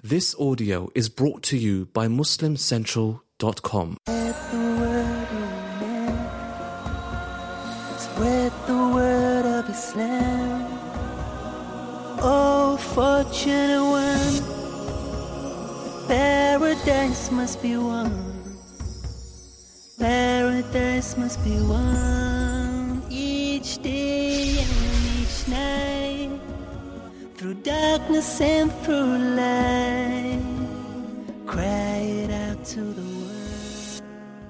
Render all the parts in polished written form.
This audio is brought to you by MuslimCentral.com. Spread the word of Islam. Oh, fortunate one, paradise must be won. Paradise must be won each day and each night. Through darkness and through light, cry it out to the world.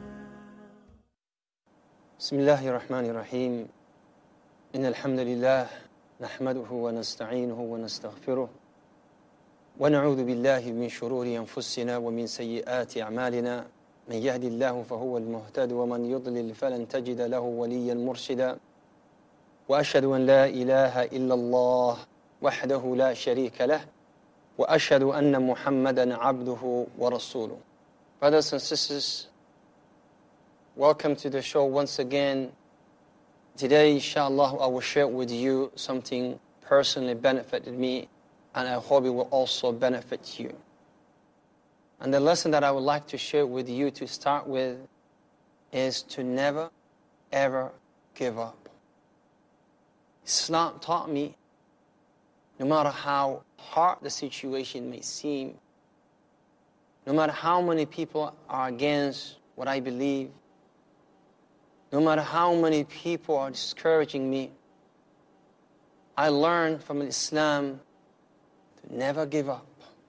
Bismillahir Rahmanir Rahim. Innal hamdalillah nahmaduhu wa nasta'inuhu wa nastaghfiruh wa na'udhu billahi min shururi anfusina wa min sayyiati a'malina. Man yahdihillahu fahuwa al-muhtadi wa man yudlil falan tajida lahu waliyyan murshida. Wa ashhadu an la ilaha illa Allah وحده لا شريك له وأشهد أن محمدا عبده ورسوله. Brothers and sisters, welcome to the show once again. Today, inshallah, I will share with you something personally benefited me, and I hope it will also benefit you. And the lesson that I would like to share with you to start with is to never, ever give up. Islam taught me, no matter how hard the situation may seem, no matter how many people are against what I believe, no matter how many people are discouraging me, I learned from Islam to never give up.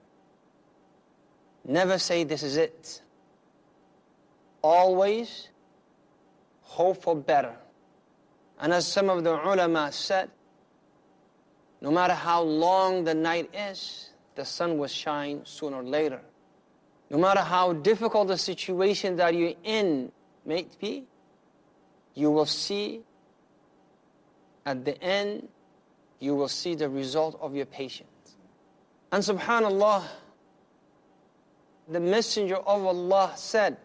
Never say this is it. Always hope for better. And as some of the ulama said, no matter how long the night is, the sun will shine sooner or later. No matter how difficult the situation that you're in may be, you will see at the end, you will see the result of your patience. And subhanallah, the Messenger of Allah said,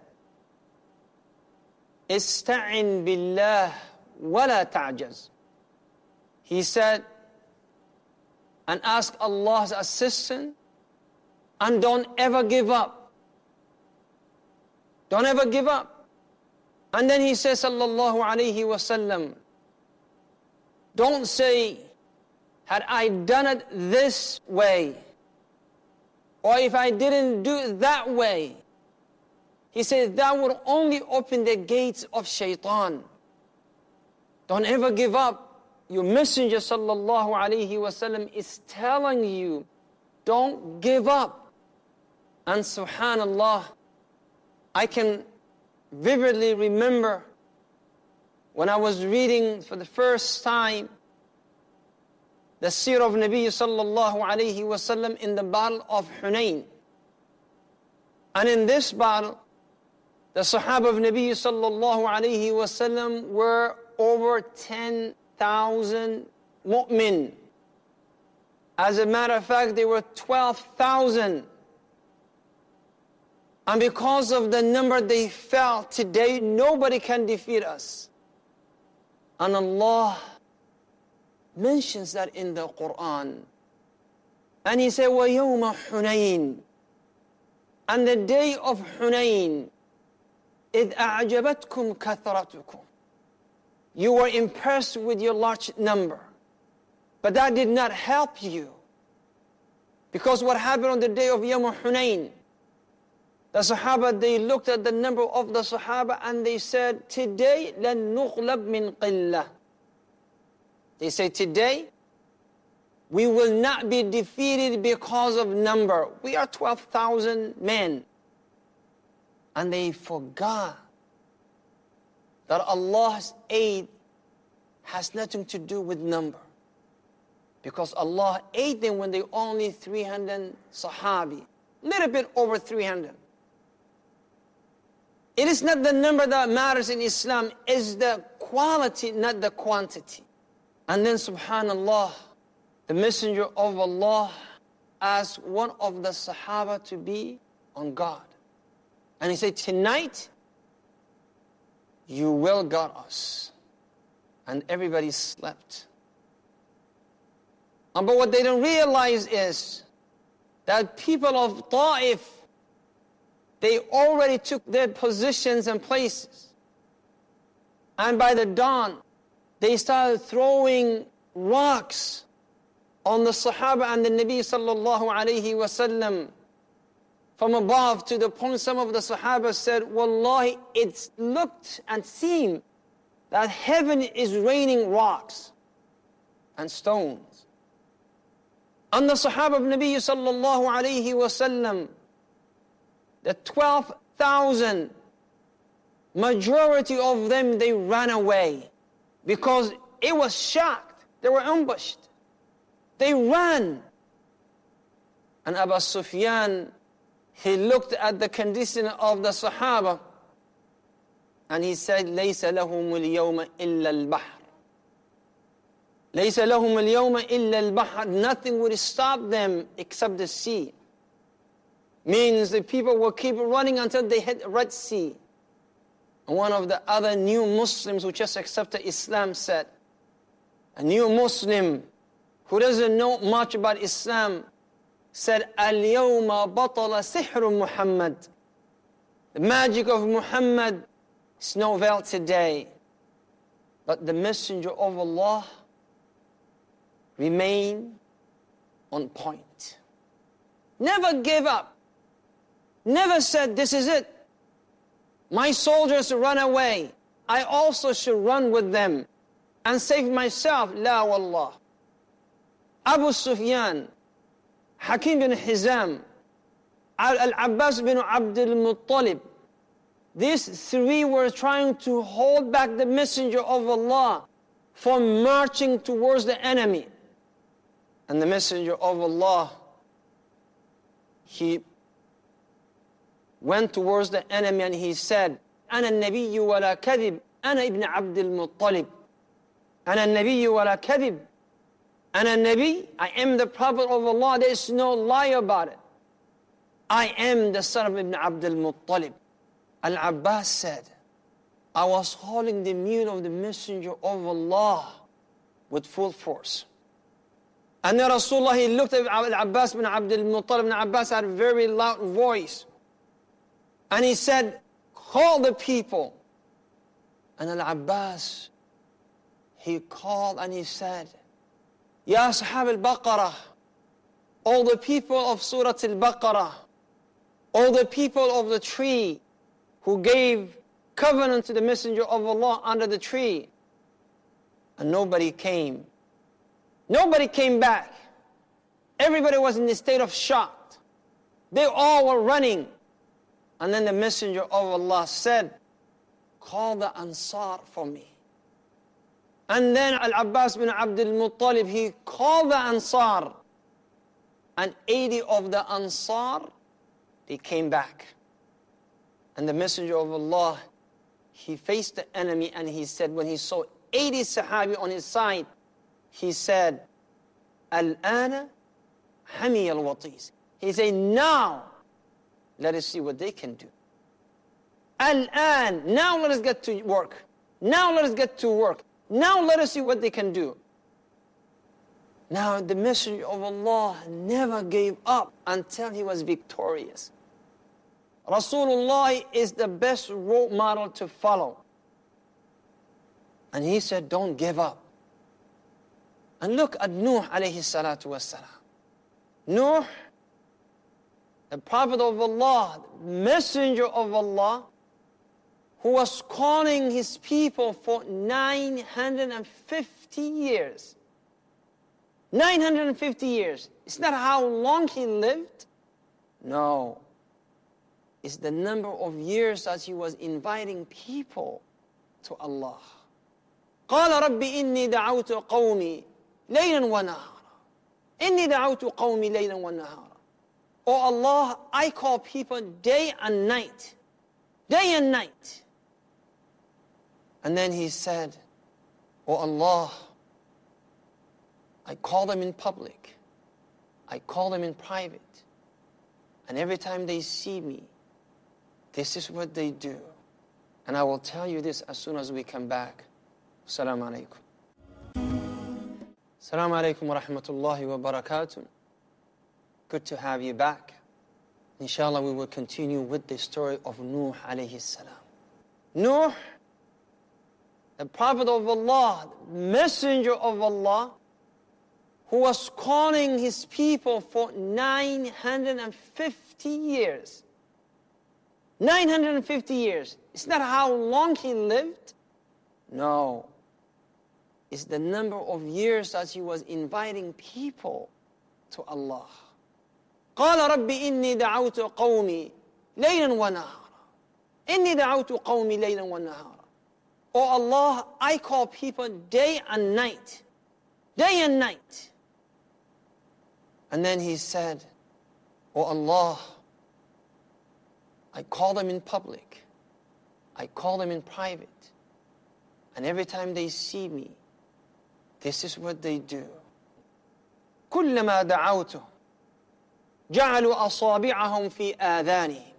Ista'in billah wa la ta'jaz. He said, and ask Allah's assistance, and don't ever give up. Don't ever give up. And then he says, sallallahu alayhi wasallam, don't say, had I done it this way, or if I didn't do it that way. He says, that would only open the gates of shaitan. Don't ever give up. Your Messenger sallallahu alayhi wasallam is telling you, don't give up. And subhanallah, I can vividly remember when I was reading for the first time the seerah of Nabi sallallahu alayhi wasallam in the battle of Hunayn. And in this battle, the Sahaba of Nabi sallallahu alayhi wasallam were over 10,000 mu'min. As a matter of fact, they were 12,000. And because of the number they felt, today nobody can defeat us. And Allah mentions that in the Quran. And He said, وَيَوْمَ حُنَيْنٍ. And the day of Hunayn, إِذْ أَعْجَبَتْكُمْ كَثْرَتُكُمْ. You were impressed with your large number. But that did not help you. Because what happened on the day of Yawm Hunayn, the Sahaba, they looked at the number of the Sahaba and they said, today, لَن نُغْلَبْ مِنْ قِلَّةٍ. They say, today, we will not be defeated because of number. We are 12,000 men. And they forgot that Allah's aid has nothing to do with number. Because Allah aided them when they were only 300 Sahabi. Little bit over 300. It is not the number that matters in Islam. It's the quality, not the quantity. And then subhanallah, the Messenger of Allah asked one of the Sahaba to be on guard. And he said, tonight, you will guard us. And everybody slept. But what they don't realize is that people of Ta'if, they already took their positions and places. And by the dawn, they started throwing rocks on the Sahaba and the Nabi sallallahu alayhi wasallam from above, to the point some of the Sahaba said, Wallahi, it looked and seemed that heaven is raining rocks and stones. And the Sahaba of Nabi sallallahu alayhi wasallam, the 12,000, majority of them, they ran away because it was shocked. They were ambushed. They ran. And Abu Sufyan, he looked at the condition of the Sahaba and he said, لَيْسَ لَهُمُ الْيَوْمَ إِلَّا الْبَحْرِ لَيْسَ لَهُمُ الْيَوْمَ إِلَّا الْبَحْرِ. Nothing would stop them except the sea. Means the people will keep running until they hit the Red Sea. And one of the other new Muslims who just accepted Islam said, a new Muslim who doesn't know much about Islam said, الْيَوْمَ بَطَلَ سِحْرُ Muhammad. The magic of Muhammad is no avail today. But the Messenger of Allah remained on point. Never gave up. Never said, this is it. My soldiers run away. I also should run with them and save myself. La wallah. Abu Sufyan, Hakim bin Hizam, Al-Abbas bin Abdul Muttalib, these three were trying to hold back the Messenger of Allah from marching towards the enemy. And the Messenger of Allah, he went towards the enemy and he said, أنا النبي ولا كذب أنا ابن عبد المطلب أنا النبي ولا كذب أنا النبي, I am the Prophet of Allah, there is no lie about it. I am the son of Ibn Abdul Muttalib. Al-Abbas said, I was holding the mule of the Messenger of Allah with full force. And then Rasulullah, he looked at Al-Abbas bin Abdul Muttalib, and Abbas had a very loud voice. And he said, call the people. And Al-Abbas, he called and he said, Ya Sahab al-Baqarah, all the people of Surah al-Baqarah, all the people of the tree who gave covenant to the Messenger of Allah under the tree. And nobody came. Nobody came back. Everybody was in a state of shock. They all were running. And then the Messenger of Allah said, call the Ansar for me. And then Al-Abbas bin Abdul Muttalib, he called the Ansar. And 80 of the Ansar, they came back. And the Messenger of Allah, he faced the enemy and he said, when he saw 80 Sahabi on his side, he said, Al-ana hami al-watis. He said, now, let us see what they can do. Al-an, now let us get to work. Now let us get to work. Now let us see what they can do. Now the Messenger of Allah never gave up until he was victorious. Rasulullah is the best role model to follow. And he said, don't give up. And look at Nuh alayhi salatu wassalam. Nuh, the Prophet of Allah, the Messenger of Allah, who was calling his people for 950 years. 950 years. It's not how long he lived. No. It's the number of years that he was inviting people to Allah. قال رب إني دعوت قومي ليلا ونهارا إني دعوت قومي ليلا ونهارا. Oh Allah, I call people day and night. Day and night. And then he said, oh Allah, I call them in public. I call them in private. And every time they see me, this is what they do. And I will tell you this as soon as we come back. Assalamu alaikum. Assalamu alaikum wa rahmatullahi wa barakatuh. Good to have you back. Inshallah, we will continue with the story of Nuh alayhi salam. Nuh, the Prophet of Allah, Messenger of Allah, who was calling his people for 950 years. 950 years. It's not how long he lived. No. It's the number of years that he was inviting people to Allah. قال رب إني دعوت قومي ليلا ونهارا إني دعوت قومي ليلا ونهارا. Oh Allah, I call people day and night. Day and night. And then he said, Oh Allah, I call them in public. I call them in private. And every time they see me, this is what they do. كلما دعوتهم جعلوا أصابعهم في آذانهم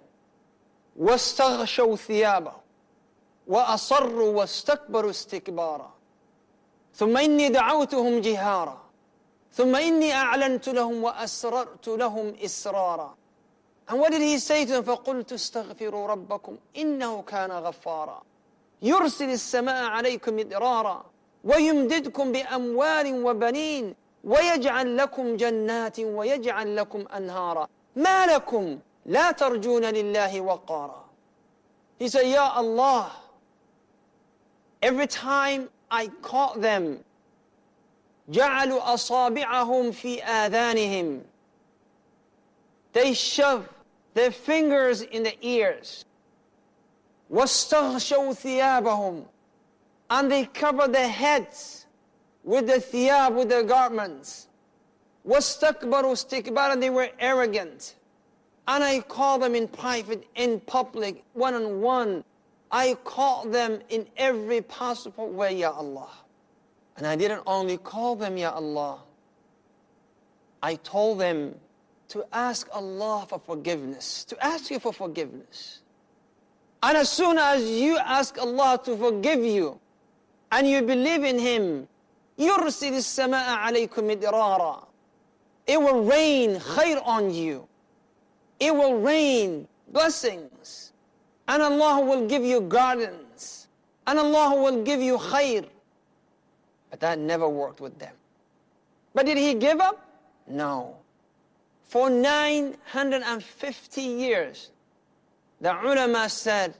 واستغشوا ثيابهم وأصروا واستكبروا استكبارا ثم إني دعوتهم جهارا ثم إني أعلنت لهم وأسررت لهم إسرارا. And what did he say to them? فقلت استغفروا ربكم إنه كان غفارا يرسل السماء عليكم مدرارا ويمددكم بأموال وبنين ويجعل لكم جنات ويجعل لكم أنهارا ما لكم لا ترجون لله وقارا. He said, Ya Allah, every time I caught them, جعلوا أصابعهم في آذانهم, they shove their fingers in the ears. واستغشوا ثيابهم, and they cover their heads with the thiyab, with their garments. وَاسْتَكْبَرُوا اسْتِكْبَارًا, they were arrogant. And I call them in private, in public, one-on-one. I call them in every possible way, Ya Allah. And I didn't only call them, Ya Allah. I told them to ask Allah for forgiveness, to ask you for forgiveness. And as soon as you ask Allah to forgive you, and you believe in Him, يُرْسِلِ السَّمَاءَ عَلَيْكُمْ مِدْرَارًا, it will rain khair on you. It will rain blessings. And Allah will give you gardens. And Allah will give you khair. But that never worked with them. But did He give up? No. For 950 years, the ulama said,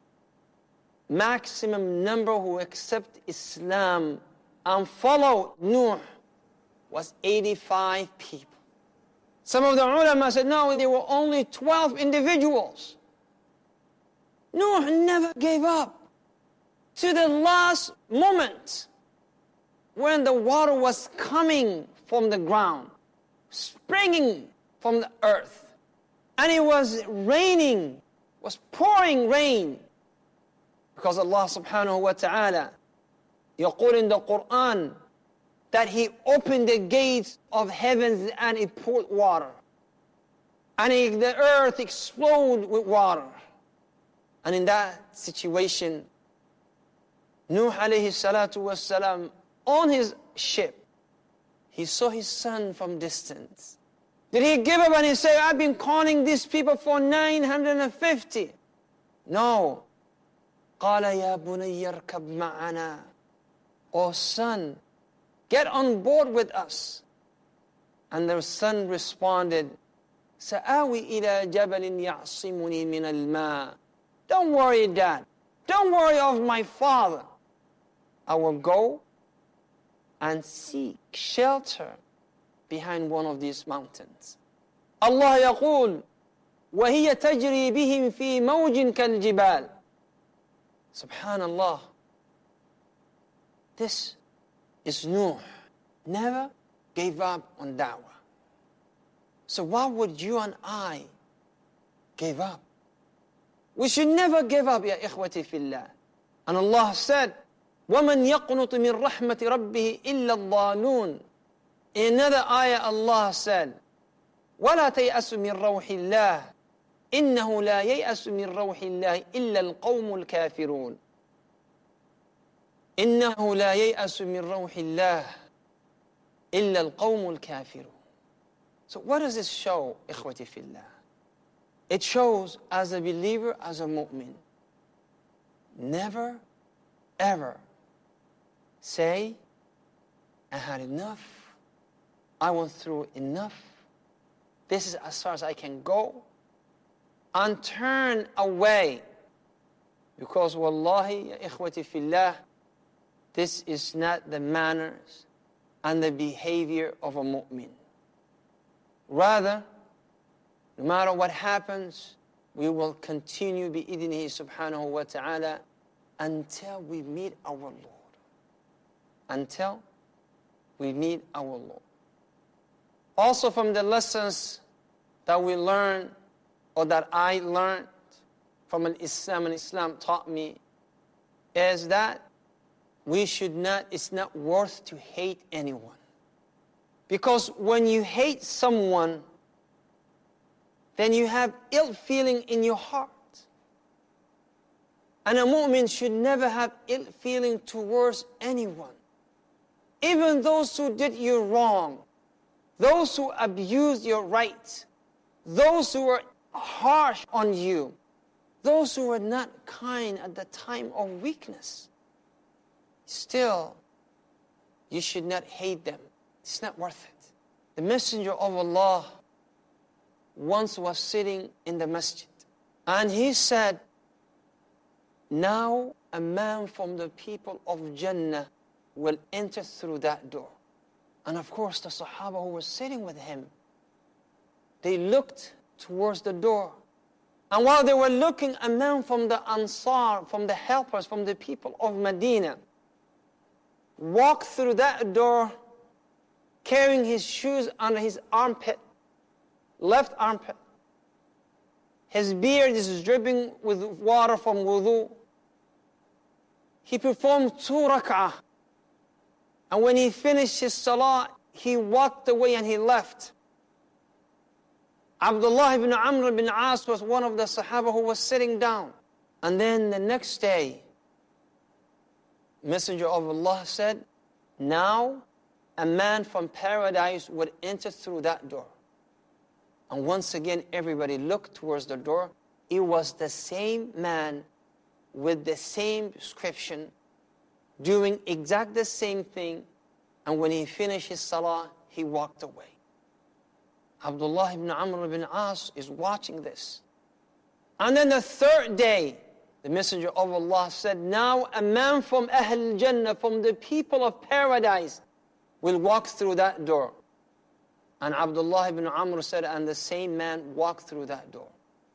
maximum number who accept Islam and follow Nuh was 85 people. Some of the ulama said, no, there were only 12 individuals. Nuh never gave up. To the last moment, when the water was coming from the ground, springing from the earth, and it was raining, was pouring rain, because Allah subhanahu wa ta'ala يقول in the Quran that He opened the gates of heavens and it poured water. And the earth exploded with water. And in that situation, Nuh alayhi salatu was salam, on his ship, he saw his son from distance. Did he give up and he say, I've been calling these people for 950? No. قال يا بني اركب معنا. Oh son, get on board with us. And the son responded, سآوي إلى جبل يعصمني من الماء. Don't worry, Dad. Don't worry of my father. I will go and seek shelter behind one of these mountains. Allah يقول وهي تجري بهم في موج كالجبال. Subhanallah. This is Nuh. Never gave up on da'wah. So why would you and I give up? We should never give up, ya ikhwati fillah. And Allah said, وَمَنْ يَقْنُطُ مِنْ رَحْمَةِ رَبِّهِ إِلَّا الضَّالُونَ. In another ayah, Allah said, وَلَا تَيْأَسُ مِنْ رَوْحِ اللَّهِ إِنَّهُ لَا يَيْأَسُ مِنْ رَوْحِ اللَّهِ إِلَّا الْقَوْمُ الْكَافِرُونَ. إِنَّهُ لَا يَيْأَسُ مِنْ رَوْحِ اللَّهِ إِلَّا الْقَوْمُ الْكَافِرُونَ. So what does this show, ikhwati fillah? It shows, as a believer, as a mu'min, never, ever say, I had enough, I went through enough, this is as far as I can go, and turn away. Because wallahi, ya ikhwati fillah, this is not the manners and the behavior of a mu'min. Rather, no matter what happens, we will continue bi'idhnihi subhanahu wa ta'ala until we meet our Lord. Until we meet our Lord. Also from the lessons that we learn, or that I learned from Islam and Islam taught me, is that we should not, it's not worth to hate anyone. Because when you hate someone, then you have ill feeling in your heart. And a mu'min should never have ill feeling towards anyone. Even those who did you wrong, those who abused your rights, those who were harsh on you, those who were not kind at the time of weakness. Still, you should not hate them. It's not worth it. The Messenger of Allah once was sitting in the masjid, and he said, now a man from the people of Jannah will enter through that door. And of course the Sahaba who were sitting with him, they looked towards the door. And while they were looking, a man from the Ansar, from the helpers, from the people of Medina, walked through that door carrying his shoes under his armpit, left armpit. His beard is dripping with water from wudu. He performed 2 rak'ah. And when he finished his salah, he walked away and he left. Abdullah ibn Amr ibn As was one of the Sahaba who was sitting down. And then the next day, Messenger of Allah said, now a man from paradise would enter through that door. And once again, everybody looked towards the door. It was the same man with the same description, doing exact the same thing. And when he finished his salah, he walked away. Abdullah ibn Amr ibn As is watching this. And then the third day, the Messenger of Allah said, now a man from Ahl Jannah, from the people of paradise, will walk through that door. And Abdullah ibn Amr said, and the same man walked through that door.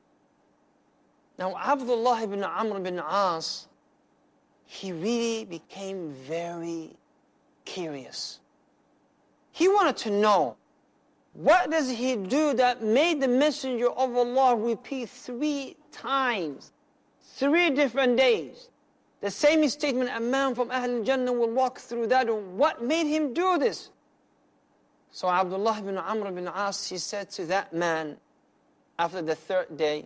Now Abdullah ibn Amr ibn As, he really became very curious. He wanted to know, what does he do that made the Messenger of Allah repeat 3 times, 3 different days, the same statement, a man from Ahl Jannah will walk through that door? What made him do this? So Abdullah ibn Amr ibn As, he said to that man, after the 3rd day,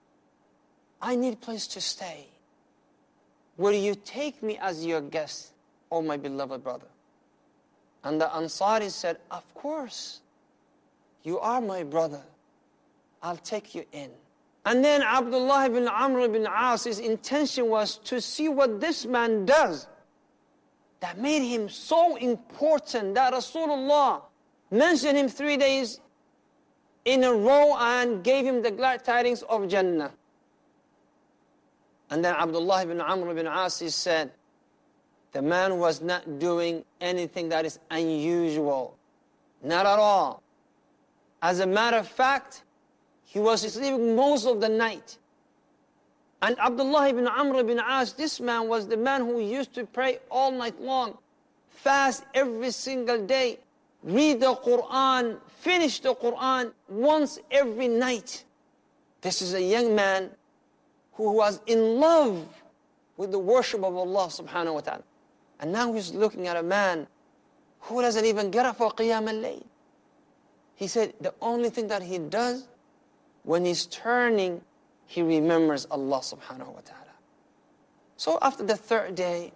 I need a place to stay. Will you take me as your guest, O my beloved brother? And the Ansari said, of course, you are my brother. I'll take you in. And then Abdullah ibn Amr ibn As, his intention was to see what this man does that made him so important that Rasulullah mentioned him 3 days in a row and gave him the glad tidings of Jannah. And then Abdullah ibn Amr ibn As, he said, the man was not doing anything that is unusual. Not at all. As a matter of fact, he was sleeping most of the night. And Abdullah ibn Amr ibn As, this man was the man who used to pray all night long, fast every single day, read the Quran, finish the Quran once every night. This is a young man who was in love with the worship of Allah subhanahu wa ta'ala. And now he's looking at a man who doesn't even get up for Qiyam al-Layl. He said the only thing that he does, when he's turning, he remembers Allah subhanahu wa ta'ala. So after the 3rd day,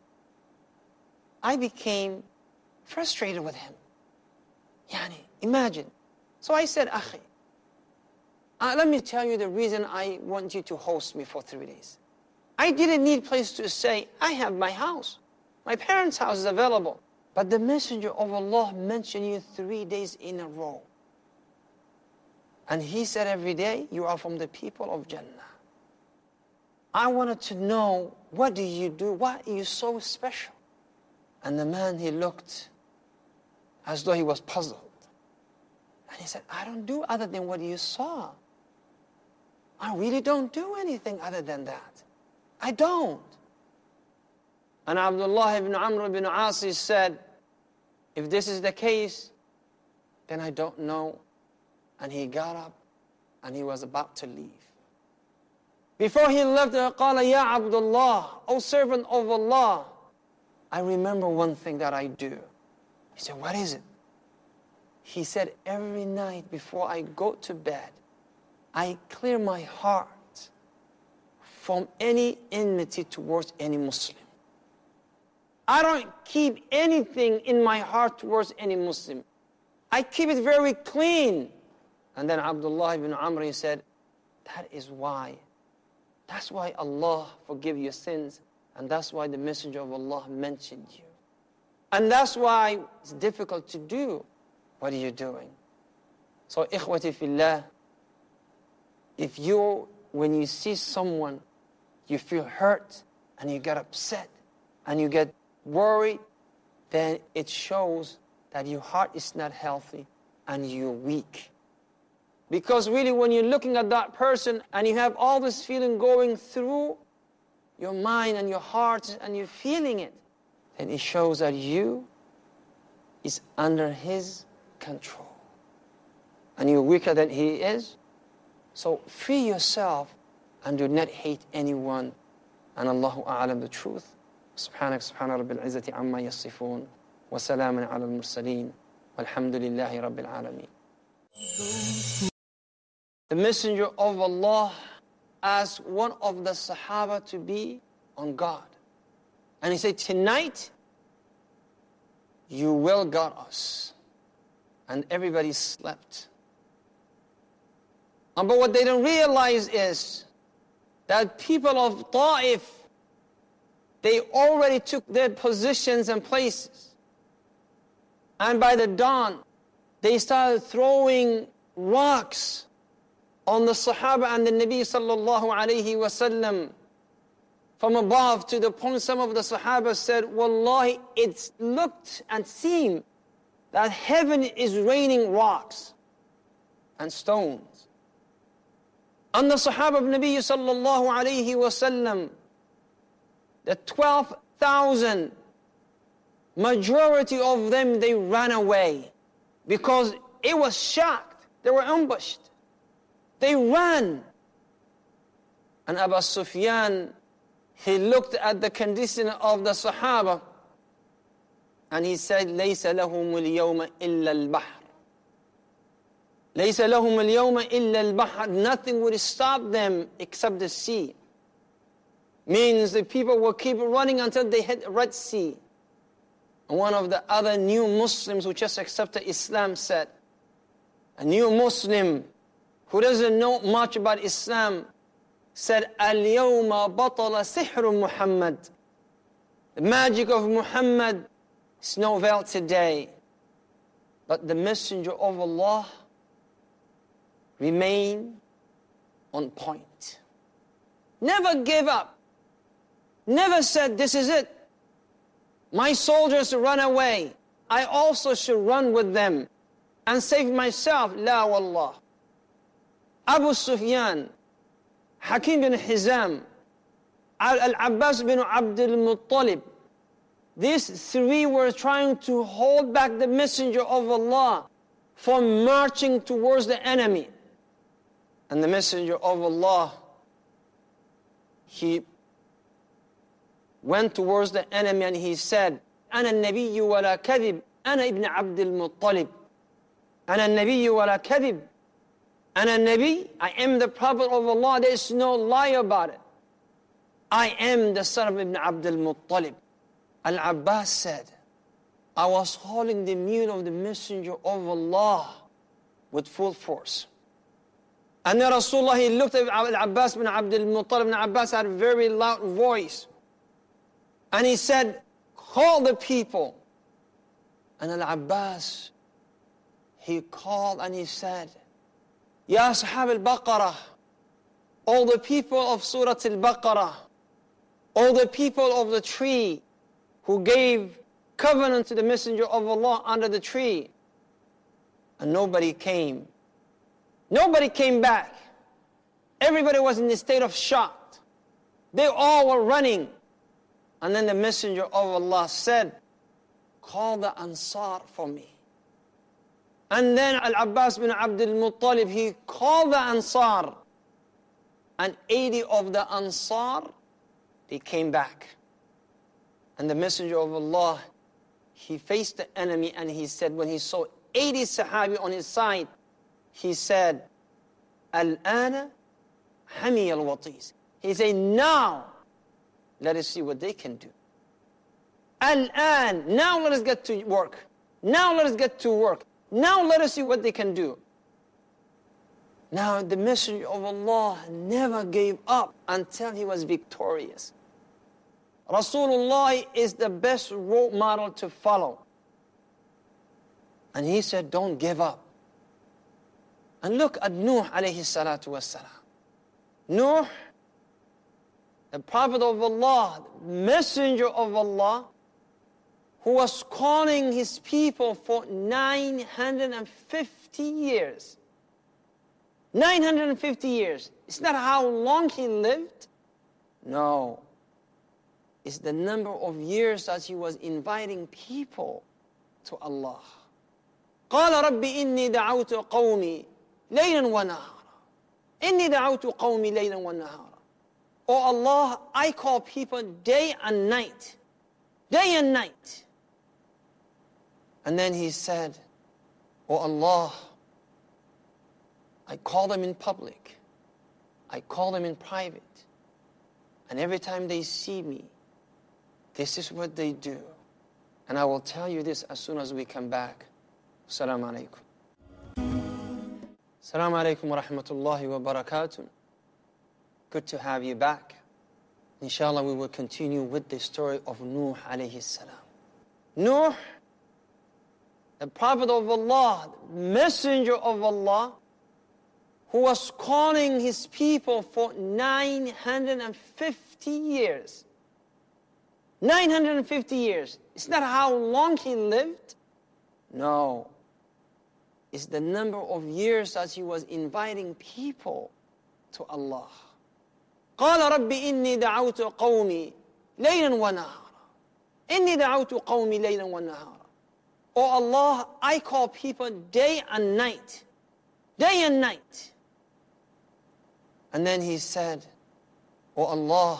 I became frustrated with him. Yani, imagine, So I said, Akhi, let me tell you the reason I want you to host me for 3 days. I didn't need a place to stay. I have my house. My parents' house is available. But the Messenger of Allah mentioned you 3 days in a row. And he said every day, you are from the people of Jannah. I wanted to know, what do you do? Why are you so special? And the man, he looked as though he was puzzled. And he said, I don't do other than what you saw. I really don't do anything other than that. I don't. And Abdullah ibn Amr ibn Asi said, if this is the case, then I don't know. And he got up and he was about to leave. Before he left, قال يا عبد الله, O servant of Allah, I remember one thing that I do. He said, what is it? He said, every night before I go to bed, I clear my heart from any enmity towards any Muslim. I don't keep anything in my heart towards any Muslim. I keep it very clean. And then Abdullah ibn Amr said, that's why Allah forgive your sins, and that's why the Messenger of Allah mentioned you. And that's why it's difficult to do. What are you doing? So, ikhwati fillah, when you see someone, you feel hurt, and you get upset, and you get worried, then it shows that your heart is not healthy, and you're weak. Because really, when you're looking at that person, and you have all this feeling going through your mind and your heart, and you're feeling it, then it shows that you is under his control. And you're weaker than he is. So free yourself and do not hate anyone. And Allahu a'lam the truth. سبحانك سبحان رب العزة عما يصفون وسلام على المرسلين والحمد لله رب العالمين. The Messenger of Allah asked one of the Sahaba to be on guard. And he said, tonight, you will guard us. And everybody slept. But what they don't realize is that people of Ta'if, they already took their positions and places. And by the dawn, they started throwing rocks on the Sahaba and the Nabi sallallahu alayhi wasallam from above, to the point some of the Sahaba said, Wallahi, it looked and seemed that heaven is raining rocks and stones. And the Sahaba of Nabi sallallahu alayhi wasallam, the 12,000, majority of them, they ran away because it was shocked. They were ambushed. They ran. And Abu Sufyan, he looked at the condition of the Sahaba and he said, لَيْسَ لَهُمُ الْيَوْمَ إِلَّا الْبَحْرِ لَيْسَ لَهُمُ الْيَوْمَ إِلَّا الْبَحْرِ. Nothing would stop them except the sea. Means the people will keep running until they hit the Red Sea. And one of the other new Muslims who just accepted Islam said, a new Muslim who doesn't know much about Islam said, الْيَوْمَ بَطَلَ سِحْرُ Muhammad. The magic of Muhammad is no avail today. But the Messenger of Allah remained on point. Never gave up. Never said, this is it. My soldiers run away. I also should run with them and save myself. La wallah. Abu Sufyan, Hakim bin Hizam, Al-Abbas bin Abdul Muttalib, these three were trying to hold back the Messenger of Allah from marching towards the enemy. And the Messenger of Allah, he went towards the enemy and he said, أنا النبي ولا كذب أنا ابن عبد المطلب أنا النبي ولا كذب أنا النبي, I am the Prophet of Allah, there is no lie about it. I am the son of Ibn Abdul Muttalib. Al-Abbas said, I was holding the mule of the Messenger of Allah with full force. And then Rasulullah, he looked at Al-Abbas bin Abdul Muttalib, and Abbas had a very loud voice. And he said, call the people. And Al-Abbas, he called and he said, Ya Ashab al-Baqarah, all the people of Surah al-Baqarah, all the people of the tree who gave covenant to the Messenger of Allah under the tree. And nobody came. Nobody came back. Everybody was in a state of shock. They all were running. And then the Messenger of Allah said, call the Ansar for me. And then Al-Abbas bin Abdul Muttalib, he called the Ansar. And 80 of the Ansar, they came back. And the Messenger of Allah, he faced the enemy and he said, when he saw 80 Sahabi on his side, he said, Al-ana hami al-watiz. He said, now, let us see what they can do. Al-an, now let us get to work. Now let us get to work. Now let us see what they can do. Now the Messenger of Allah never gave up until he was victorious. Rasulullah is the best role model to follow. And he said, don't give up. And look at Nuh alayhi salatu wassalam. Nuh, the Prophet of Allah, the Messenger of Allah, who was calling his people for 950 years. 950 years. It's not how long he lived. No. It's the number of years that he was inviting people to Allah. قال رب إني دعوت قومي ليلا ونهارا. إني دعوت قومي ليلا ونهارا. Oh Allah, I call people day and night. Day and night. And then he said, oh Allah, I call them in public. I call them in private. And every time they see me, this is what they do. And I will tell you this as soon as we come back. Assalamu alaikum. Assalamu alaikum wa rahmatullahi wa barakatuh. Good to have you back. Inshallah, we will continue with the story of Nuh alayhi salam. Nuh, the Prophet of Allah, the Messenger of Allah, who was calling his people for 950 years. 950 years. It's not how long he lived. No. It's the number of years that he was inviting people to Allah. قال رب إني دعوت قومي ليلا ونهارا. إني دعوت قومي ليلا ونهارا. Oh Allah, I call people day and night. Day and night. And then he said, oh Allah,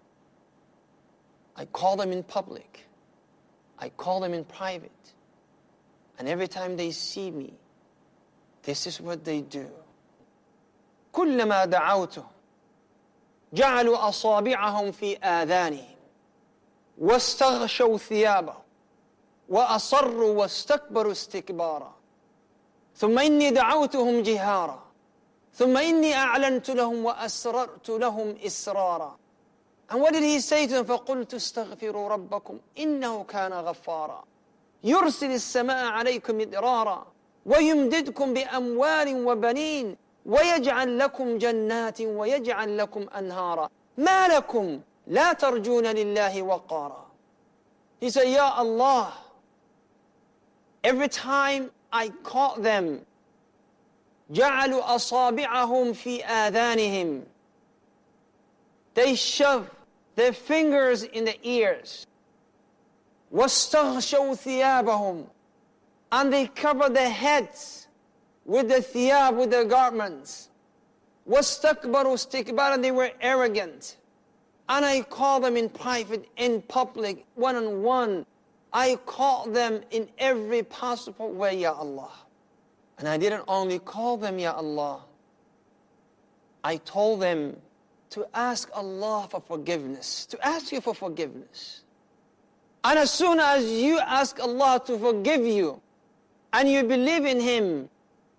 I call them in public. I call them in private. And every time they see me, this is what they do. كلما دعوته جعلوا أصابعهم في آذانهم واستغشوا ثيابهم وأصروا واستكبروا استكبارا ثم إني دعوتهم جهارا ثم إني أعلنت لهم وأسررت لهم إسرارا. And what did he say to them? فقلت استغفروا ربكم إنه كان غفارا يرسل السماء عليكم مدرارا ويمددكم بأموال وبنين ويجعل لكم جنات ويجعل لكم أنهارا ما لكم لا ترجون لله وقارا. He said, Ya Allah, every time I call them, جعلوا أصابعهم في آذانهم, they shove their fingers in the ears. واستغشوا ثيابهم, and they cover their heads with the thiyab, with their garments. واستكبروا استكبارا, they were arrogant. And I call them in private, in public, one-on-one. I call them in every possible way, Ya Allah. And I didn't only call them, Ya Allah. I told them to ask Allah for forgiveness, to ask you for forgiveness. And as soon as you ask Allah to forgive you, and you believe in Him,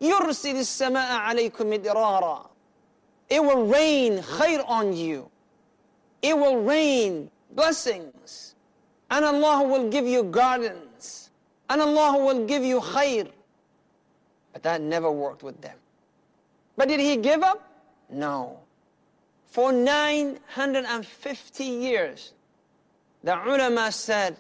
يُرْسِلِ السَّمَاءَ عَلَيْكُمْ مِدْرَارًا. It will rain khair on you. It will rain blessings. And Allah will give you gardens. And Allah will give you khair. But that never worked with them. But did he give up? No. For 950 years, the ulama said,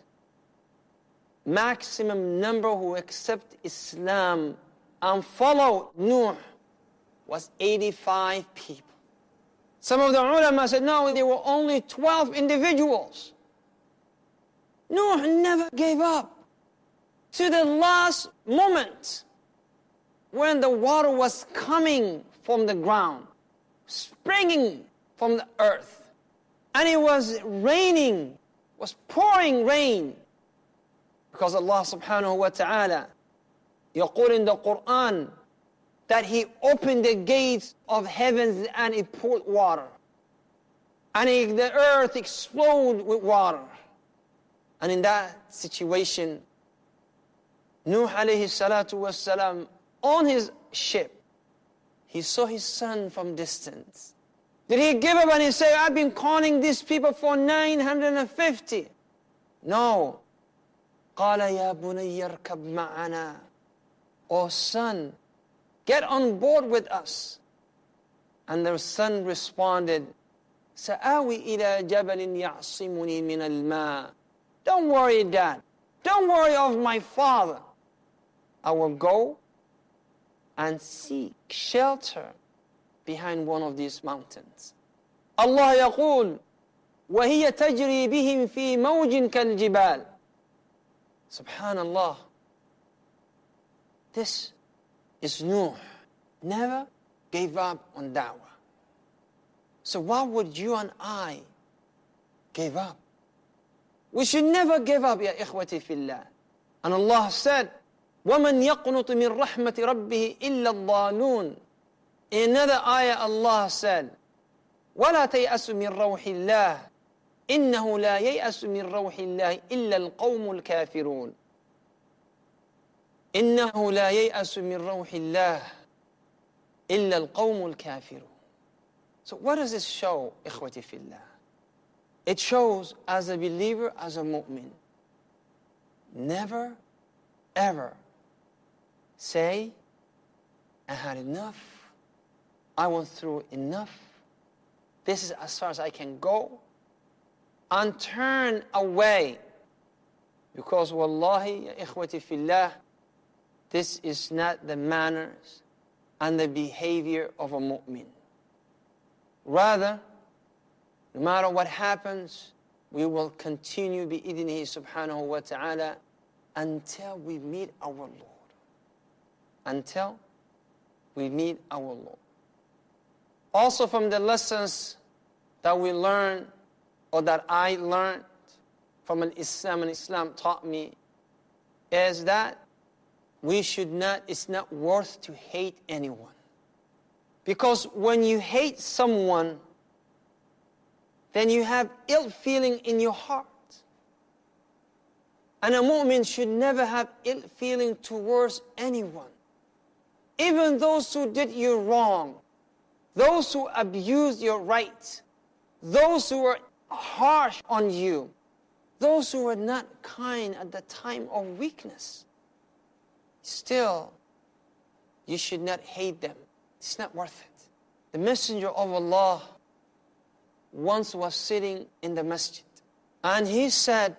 maximum number who accept Islam and follow Nuh was 85 people. Some of the ulama said, no, there were only 12 individuals. Nuh never gave up. To the last moment, when the water was coming from the ground, springing from the earth, and it was raining, was pouring rain, because Allah subhanahu wa ta'ala يقول in the Quran that He opened the gates of heavens and it poured water. And the earth exploded with water. And in that situation, Nuh alayhi salatu was salam, on his ship, he saw his son from distance. Did he give up and he say, I've been calling these people for 950? No. قال يا بني اركب معنا. Oh son, get on board with us. And the son responded, سآوي إلى جبل يعصمني من الماء. Don't worry, Dad. Don't worry of my father. I will go and seek shelter behind one of these mountains. Allah يقول وهي تجري بهم في موج كالجبال. Subhanallah. This is Nuh. Never gave up on da'wah. So why would you and I give up? We should never give up, ya ikhwati fillah. And Allah said, وَمَنْ يَقْنُطُ مِنْ رَحْمَةِ رَبِّهِ إِلَّا الضَّالُونَ. In another ayah, Allah said, وَلَا تَيْأَسُ مِنْ رَوْحِ اللَّهِ إِنَّهُ لَا يَيْأَسُ مِنْ رَوْحِ اللَّهِ إِلَّا الْقَوْمُ الْكَافِرُونَ. إِنَّهُ لَا يَيْأَسُ مِنْ رَوْحِ اللَّهِ إِلَّا الْقَوْمُ الْكَافِرُونَ. So what does this show, ikhwati fillah? It shows, as a believer, as a mu'min, never, ever say, I had enough, I went through enough, this is as far as I can go, and turn away. Because wallahi, ya ikhwati fillah, this is not the manners and the behavior of a mu'min. Rather, no matter what happens, we will continue bi'idhnihi subhanahu wa ta'ala until we meet our Lord. Until we meet our Lord. Also from the lessons that we learn, or that I learned from Islam and Islam taught me, is that we should not, it's not worth to hate anyone. Because when you hate someone, then you have ill feeling in your heart. And a mu'min should never have ill feeling towards anyone. Even those who did you wrong, those who abused your rights, those who were harsh on you, those who were not kind at the time of weakness. Still, you should not hate them. It's not worth it. The Messenger of Allah once was sitting in the masjid, and he said,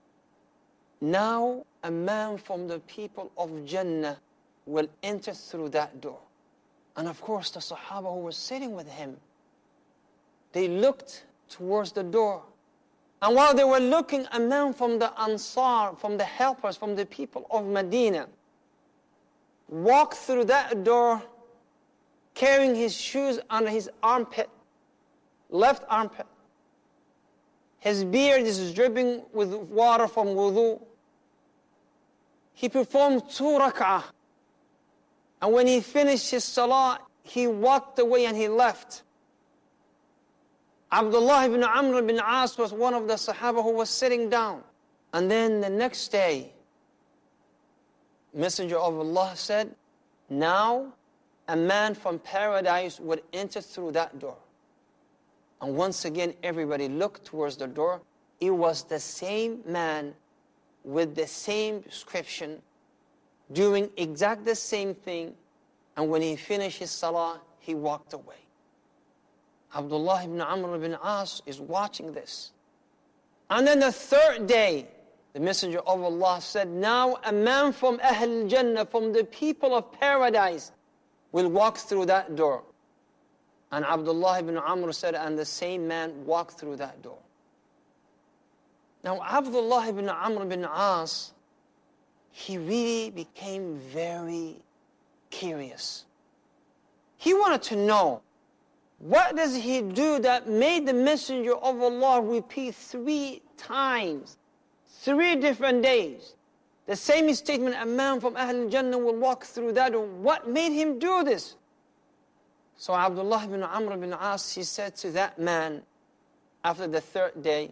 now a man from the people of Jannah will enter through that door. And of course the Sahaba who were sitting with him, they looked towards the door. And while they were looking, a man from the Ansar, from the helpers, from the people of Medina, walked through that door carrying his shoes under his armpit, left armpit. His beard is dripping with water from wudu. He performed 2 rak'ah. And when he finished his salah, he walked away and he left. Abdullah ibn Amr ibn As was one of the Sahaba who was sitting down. And then the next day, Messenger of Allah said, now a man from paradise would enter through that door. And once again, everybody looked towards the door. It was the same man with the same description, doing exact the same thing. And when he finished his salah, he walked away. Abdullah ibn Amr ibn As is watching this. And then the third day, the Messenger of Allah said, now a man from Ahl Jannah, from the people of paradise, will walk through that door. And Abdullah ibn Amr said, and the same man walked through that door. Now Abdullah ibn Amr ibn As, he really became very curious. He wanted to know, what does he do that made the Messenger of Allah repeat 3 times, 3 different days, the same statement, a man from Ahl Jannah will walk through that door. What made him do this? So Abdullah ibn Amr ibn As, he said to that man, after the 3rd day,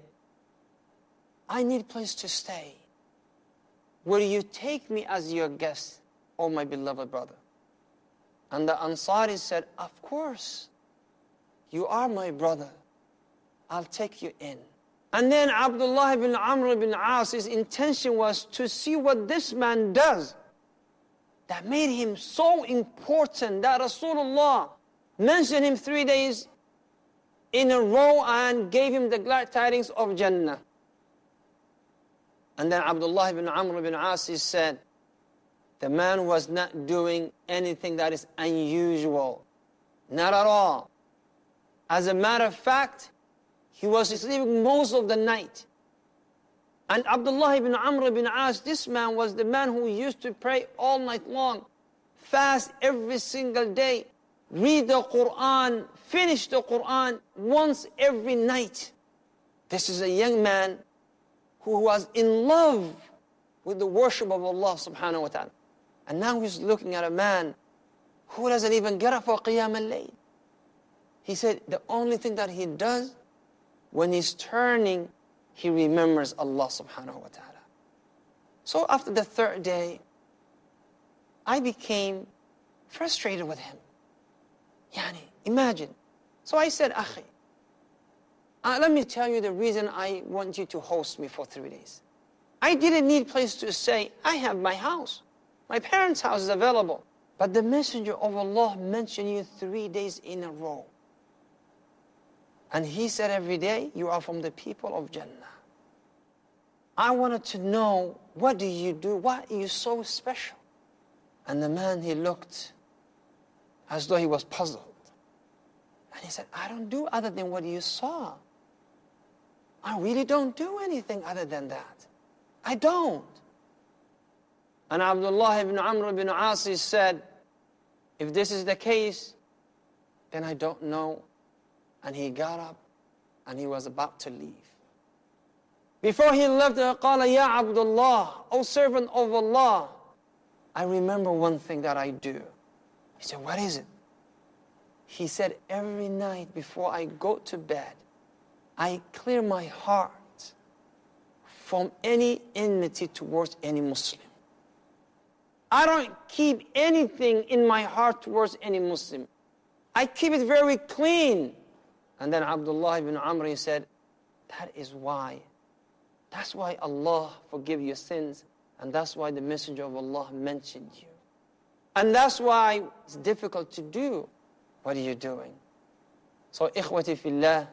I need a place to stay. Will you take me as your guest, O my beloved brother? And the Ansari said, of course, you are my brother. I'll take you in. And then Abdullah ibn Amr ibn As, his intention was to see what this man does that made him so important that Rasulullah mentioned him 3 days in a row and gave him the glad tidings of Jannah. And then Abdullah ibn Amr ibn As, he said, the man was not doing anything that is unusual. Not at all. As a matter of fact, he was sleeping most of the night. And Abdullah ibn Amr ibn As, this man was the man who used to pray all night long, fast every single day, read the Quran, finish the Quran once every night. This is a young man who was in love with the worship of Allah subhanahu wa ta'ala. And now he's looking at a man who doesn't even get up for Qiyam al-Layl. He said the only thing that he does, when he's turning, he remembers Allah subhanahu wa ta'ala. So after the 3rd day, I became frustrated with him. Imagine. So I said, Akhi, let me tell you the reason I want you to host me for 3 days. I didn't need a place to stay. I have my house. My parents' house is available. But the Messenger of Allah mentioned you 3 days in a row. And he said every day, you are from the people of Jannah. I wanted to know, what do you do? Why are you so special? And the man, he looked as though he was puzzled. And he said, I don't do other than what you saw. I really don't do anything other than that. I don't. And Abdullah ibn Amr ibn As said, if this is the case, then I don't know. And he got up and he was about to leave. Before he left, قال Ya Abdullah, O servant of Allah, I remember one thing that I do. He said, what is it? He said, every night before I go to bed, I clear my heart from any enmity towards any Muslim. I don't keep anything in my heart towards any Muslim. I keep it very clean. And then Abdullah ibn Amr, he said, that is why. That's why Allah forgive your sins. And that's why the Messenger of Allah mentioned you. And that's why it's difficult to do. What are you doing? So, ikhwati fillah,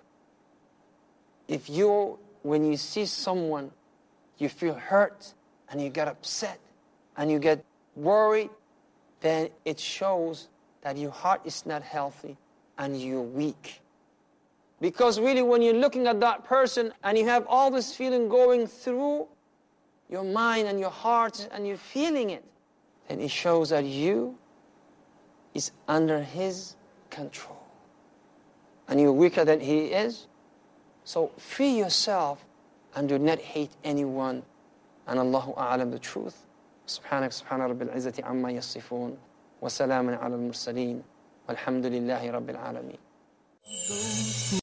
if you, when you see someone, you feel hurt and you get upset and you get worried, then it shows that your heart is not healthy and you're weak. Because really, when you're looking at that person and you have all this feeling going through your mind and your heart and you're feeling it, then it shows that you is under his control. And you're weaker than he is. So free yourself and do not hate anyone. And Allahu a'lam the truth. سبحانك سبحان رب العزة عما يصفون وسلام على المرسلين والحمد لله رب العالمين.